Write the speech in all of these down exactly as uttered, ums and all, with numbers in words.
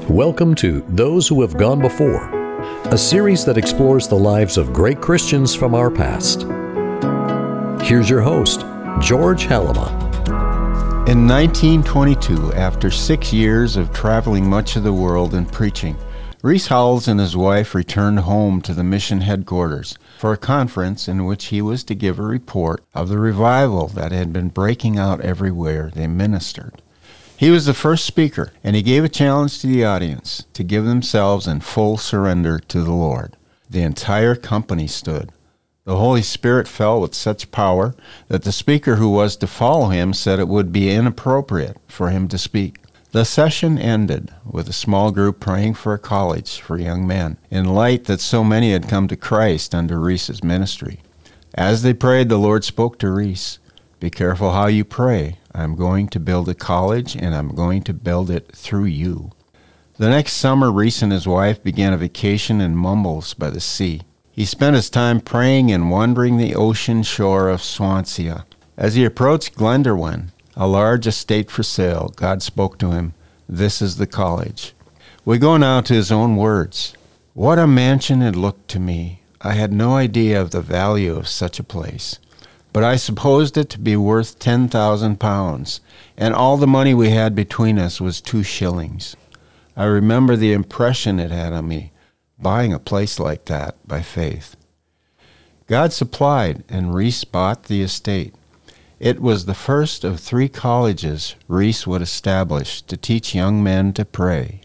Welcome to Those Who Have Gone Before, a series that explores the lives of great Christians from our past. Here's your host, George Halima. In nineteen twenty-two, after six years of traveling much of the world and preaching, Rees Howells and his wife returned home to the mission headquarters for a conference in which he was to give a report of the revival that had been breaking out everywhere they ministered. He was the first speaker, and he gave a challenge to the audience to give themselves in full surrender to the Lord. The entire company stood. The Holy Spirit fell with such power that the speaker who was to follow him said it would be inappropriate for him to speak. The session ended with a small group praying for a college for young men, in light that so many had come to Christ under Rees's ministry. As they prayed, the Lord spoke to Rees, "Be careful how you pray. I'm going to build a college, and I'm going to build it through you." The next summer, Rees and his wife began a vacation in Mumbles by the sea. He spent his time praying and wandering the ocean shore of Swansea. As he approached Glenderwen, a large estate for sale, God spoke to him, "This is the college." We go now to his own words. "What a mansion it looked to me. I had no idea of the value of such a place. But I supposed it to be worth ten thousand pounds, and all the money we had between us was two shillings. I remember the impression it had on me, buying a place like that by faith." God supplied, and Rees bought the estate. It was the first of three colleges Rees would establish to teach young men to pray.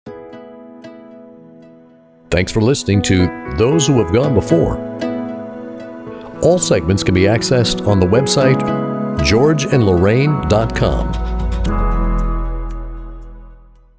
Thanks for listening to Those Who Have Gone Before. All segments can be accessed on the website george and lorraine dot com.